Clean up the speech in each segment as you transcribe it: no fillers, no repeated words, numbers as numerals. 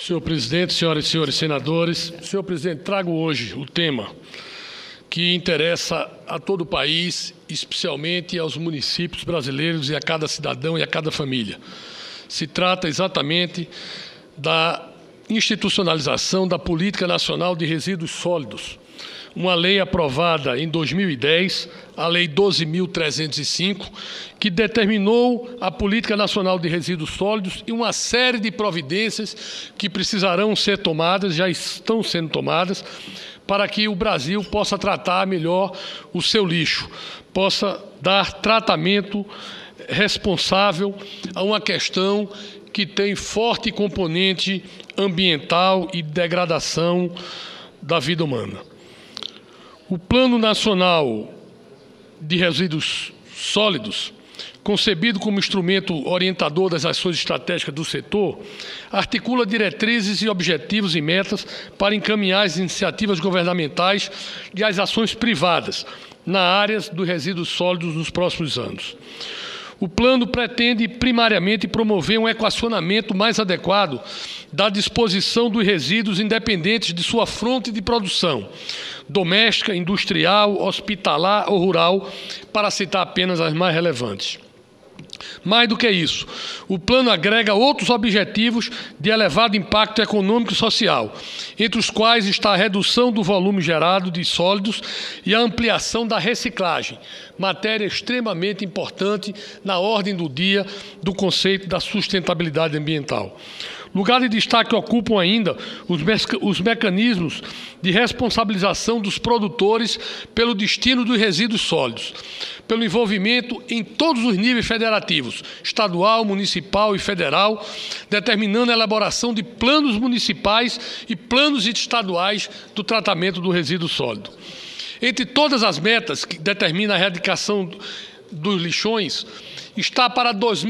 Senhor presidente, senhoras e senhores senadores, senhor presidente, trago hoje o tema que interessa a todo o país, especialmente aos municípios brasileiros e a cada cidadão e a cada família. Se trata exatamente da institucionalização da Política Nacional de Resíduos Sólidos, uma lei aprovada em 2010, a Lei 12.305, que determinou a Política Nacional de Resíduos Sólidos e uma série de providências que precisarão ser tomadas, já estão sendo tomadas, para que o Brasil possa tratar melhor o seu lixo, possa dar tratamento responsável a uma questão que tem forte componente ambiental e degradação da vida humana. O Plano Nacional de Resíduos Sólidos, concebido como instrumento orientador das ações estratégicas do setor, articula diretrizes e objetivos e metas para encaminhar as iniciativas governamentais e as ações privadas na área dos resíduos sólidos nos próximos anos. O plano pretende primariamente promover um equacionamento mais adequado da disposição dos resíduos independentes de sua fonte de produção, doméstica, industrial, hospitalar ou rural, para citar apenas as mais relevantes. Mais do que isso, o plano agrega outros objetivos de elevado impacto econômico e social, entre os quais está a redução do volume gerado de sólidos e a ampliação da reciclagem, matéria extremamente importante na ordem do dia do conceito da sustentabilidade ambiental. Lugar de destaque ocupam ainda os mecanismos de responsabilização dos produtores pelo destino dos resíduos sólidos, pelo envolvimento em todos os níveis federativos, estadual, municipal e federal, determinando a elaboração de planos municipais e planos estaduais do tratamento do resíduo sólido. Entre todas as metas que determinam a erradicação dos lixões, está para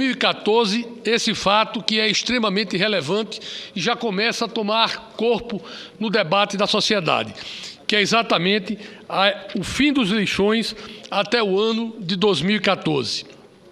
2014 esse fato que é extremamente relevante e já começa a tomar corpo no debate da sociedade, que é exatamente o fim dos lixões até o ano de 2014.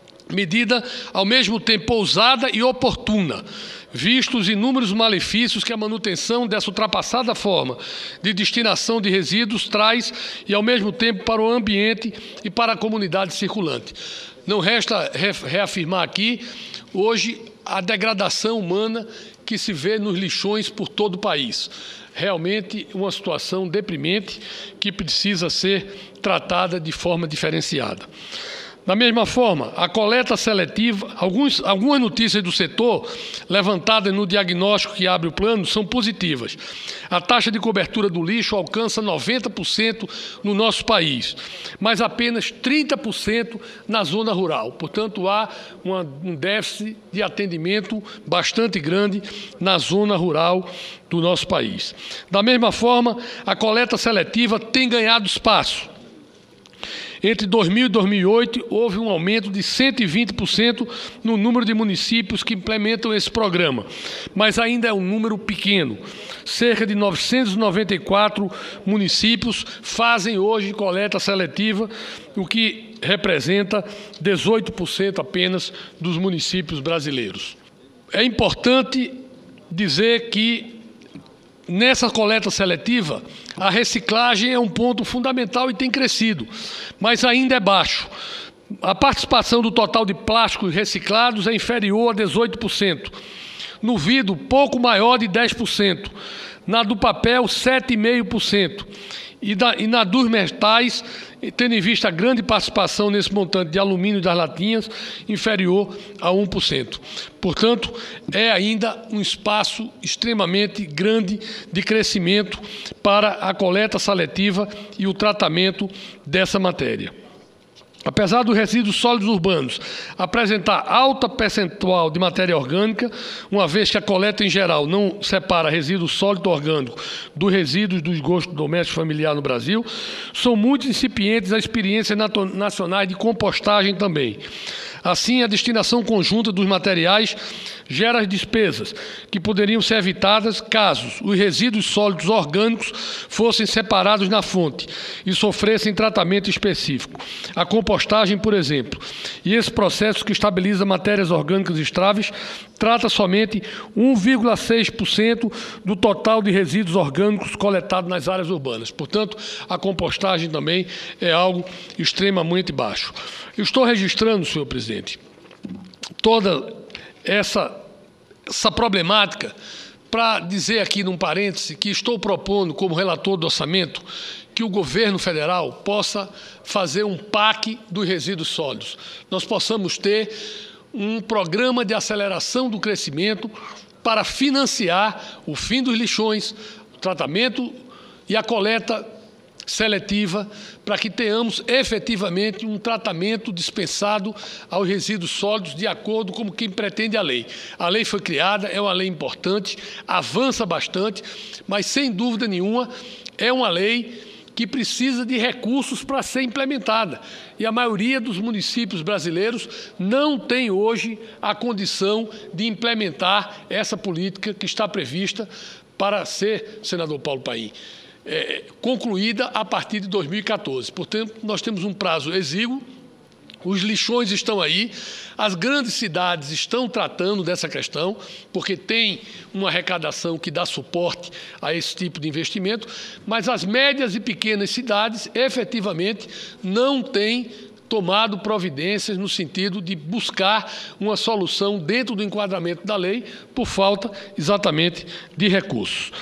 Medida ao mesmo tempo ousada e oportuna, vistos os inúmeros malefícios que a manutenção dessa ultrapassada forma de destinação de resíduos traz e ao mesmo tempo para o ambiente e para a comunidade circulante. Não resta reafirmar aqui, hoje, a degradação humana que se vê nos lixões por todo o país. Realmente uma situação deprimente que precisa ser tratada de forma diferenciada. Da mesma forma, a coleta seletiva, algumas notícias do setor levantadas no diagnóstico que abre o plano são positivas. A taxa de cobertura do lixo alcança 90% no nosso país, mas apenas 30% na zona rural. Portanto, há um déficit de atendimento bastante grande na zona rural do nosso país. Da mesma forma, a coleta seletiva tem ganhado espaço. Entre 2000 e 2008, houve um aumento de 120% no número de municípios que implementam esse programa, mas ainda é um número pequeno. Cerca de 994 municípios fazem hoje coleta seletiva, o que representa 18% apenas dos municípios brasileiros. É importante dizer que nessa coleta seletiva, a reciclagem é um ponto fundamental e tem crescido, mas ainda é baixo. A participação do total de plásticos reciclados é inferior a 18%. No vidro, pouco maior de 10%. Na do papel, 7,5%. E na dos metais, tendo em vista a grande participação nesse montante de alumínio e das latinhas, inferior a 1%. Portanto, é ainda um espaço extremamente grande de crescimento para a coleta seletiva e o tratamento dessa matéria. Apesar dos resíduos sólidos urbanos apresentar alta percentual de matéria orgânica, uma vez que a coleta em geral não separa resíduo sólido orgânico dos resíduos do esgoto doméstico familiar no Brasil, são muito incipientes as experiências nacionais de compostagem também. Assim, a destinação conjunta dos materiais gera as despesas que poderiam ser evitadas caso os resíduos sólidos orgânicos fossem separados na fonte e sofressem tratamento específico. A compostagem, por exemplo, e esse processo que estabiliza matérias orgânicas estáveis trata somente 1,6% do total de resíduos orgânicos coletados nas áreas urbanas. Portanto, a compostagem também é algo extremamente baixo. Eu estou registrando, senhor presidente, toda essa problemática para dizer aqui, num parêntese, que estou propondo, como relator do orçamento, que o governo federal possa fazer um PAC dos resíduos sólidos. Nós possamos ter um programa de aceleração do crescimento para financiar o fim dos lixões, o tratamento e a coleta seletiva, para que tenhamos efetivamente um tratamento dispensado aos resíduos sólidos de acordo com quem pretende a lei. A lei foi criada, é uma lei importante, avança bastante, mas sem dúvida nenhuma é uma lei que precisa de recursos para ser implementada. E a maioria dos municípios brasileiros não tem hoje a condição de implementar essa política que está prevista para ser, senador Paulo Paim, concluída a partir de 2014. Portanto, nós temos um prazo exíguo, os lixões estão aí, as grandes cidades estão tratando dessa questão, porque tem uma arrecadação que dá suporte a esse tipo de investimento, mas as médias e pequenas cidades, efetivamente, não têm tomado providências no sentido de buscar uma solução dentro do enquadramento da lei, por falta exatamente de recursos.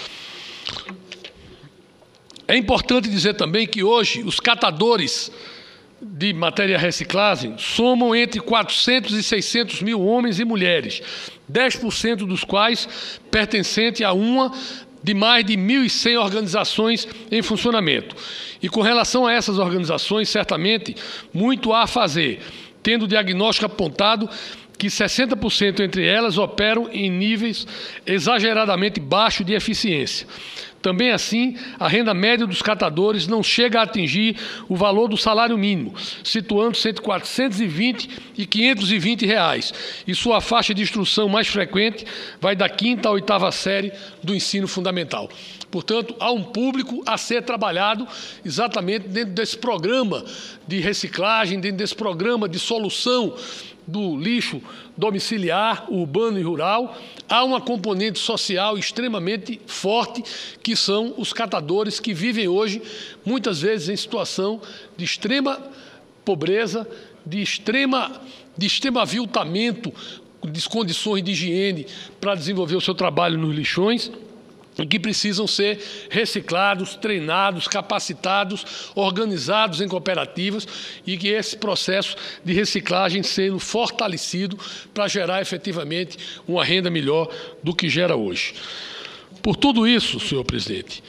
É importante dizer também que hoje os catadores de matéria reciclagem somam entre 400 e 600 mil homens e mulheres, 10% dos quais pertencentes a uma de mais de 1.100 organizações em funcionamento. E com relação a essas organizações, certamente, muito há a fazer, tendo o diagnóstico apontado que 60% entre elas operam em níveis exageradamente baixos de eficiência. Também assim, a renda média dos catadores não chega a atingir o valor do salário mínimo, situando-se entre R$ 420 e R$ 520, e sua faixa de instrução mais frequente vai da 5ª à 8ª série do ensino fundamental. Portanto, há um público a ser trabalhado exatamente dentro desse programa de reciclagem, dentro desse programa de solução do lixo domiciliar, urbano e rural. Há uma componente social extremamente forte, que são os catadores que vivem hoje, muitas vezes, em situação de extrema pobreza, de extremo aviltamento, de condições de higiene para desenvolver o seu trabalho nos lixões, e que precisam ser reciclados, treinados, capacitados, organizados em cooperativas, e que esse processo de reciclagem sendo fortalecido para gerar efetivamente uma renda melhor do que gera hoje. Por tudo isso, senhor presidente,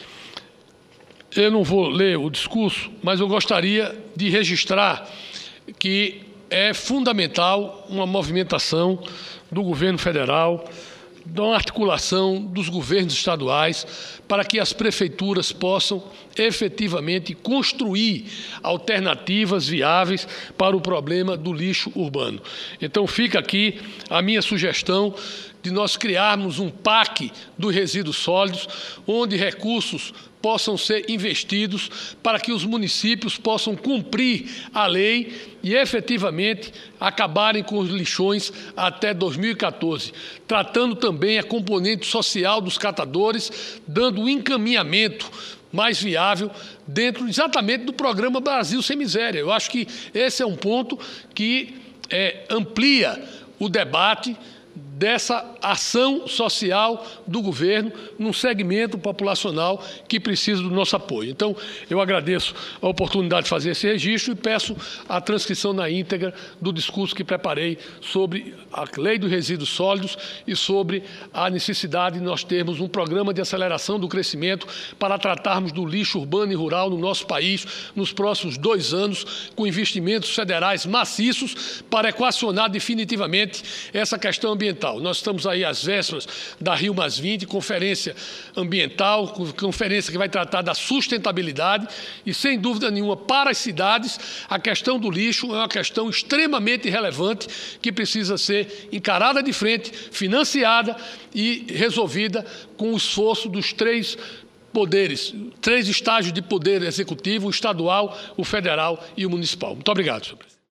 eu não vou ler o discurso, mas eu gostaria de registrar que é fundamental uma movimentação do governo federal, de uma articulação dos governos estaduais, para que as prefeituras possam efetivamente construir alternativas viáveis para o problema do lixo urbano. Então fica aqui a minha sugestão de nós criarmos um PAC dos resíduos sólidos, onde recursos possam ser investidos para que os municípios possam cumprir a lei e efetivamente acabarem com os lixões até 2014, tratando também a componente social dos catadores, dando um encaminhamento mais viável dentro exatamente do programa Brasil Sem Miséria. Eu acho que esse é um ponto que amplia o debate dessa ação social do governo num segmento populacional que precisa do nosso apoio. Então, eu agradeço a oportunidade de fazer esse registro e peço a transcrição na íntegra do discurso que preparei sobre a Lei dos Resíduos Sólidos e sobre a necessidade de nós termos um programa de aceleração do crescimento para tratarmos do lixo urbano e rural no nosso país nos próximos 2 anos, com investimentos federais maciços para equacionar definitivamente essa questão ambiental. ambiental. Nós estamos aí às vésperas da Rio+20, conferência ambiental, conferência que vai tratar da sustentabilidade e, sem dúvida nenhuma, para as cidades, a questão do lixo é uma questão extremamente relevante que precisa ser encarada de frente, financiada e resolvida com o esforço dos três poderes, 3 estágios de poder executivo, o estadual, o federal e o municipal. Muito obrigado, senhor presidente.